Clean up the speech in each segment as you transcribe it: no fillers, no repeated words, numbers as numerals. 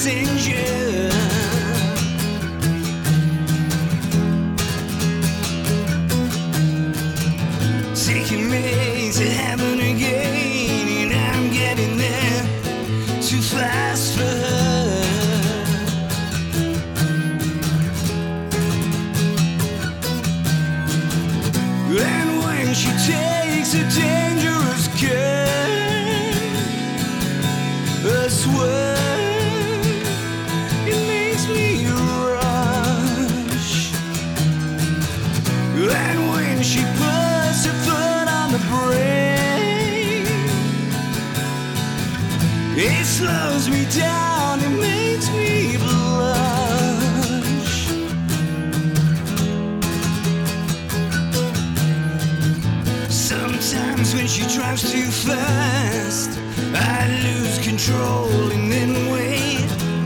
passenger. Taking me to heaven again, and I'm getting there too fast for her. And when she takes a dangerous curve, I swear it makes me rush. And when she puts her foot on the brake, it slows me down, it makes me blush. Sometimes when she drives too fast, I lose control and then we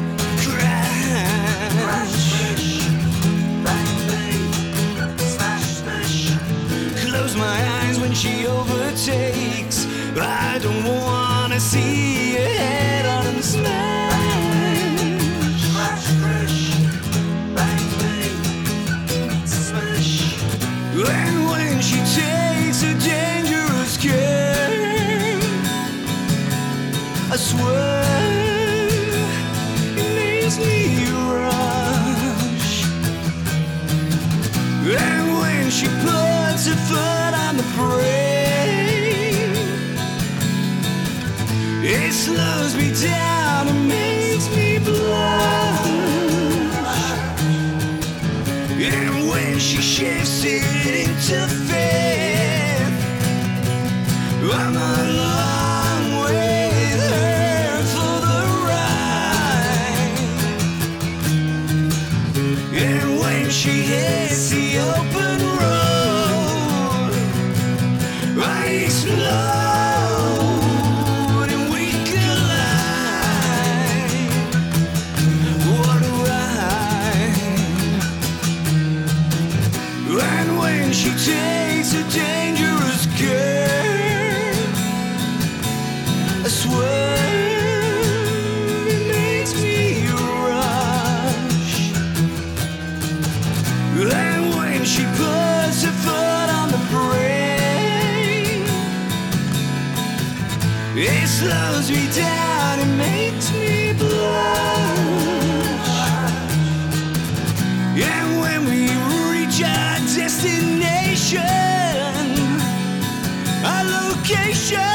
crash. Bang, bang, smash, smash. Close my eyes when she overtakes. I don't wanna see her head on and smash. Crash, crash, bang, bang, smash. And when she takes a dangerous curve, I swear it makes me rush. And when she puts her foot on the brake, it slows me down and makes me blush. And when she shifts it into fifth, I'm a long way with her for the ride. And when she hits the open road, I explode. And when she takes a dangerous curve, I swear it makes me rush. And when she puts her foot on the brake, it slows me down, it makes me blush. And when we reach our destination, our location,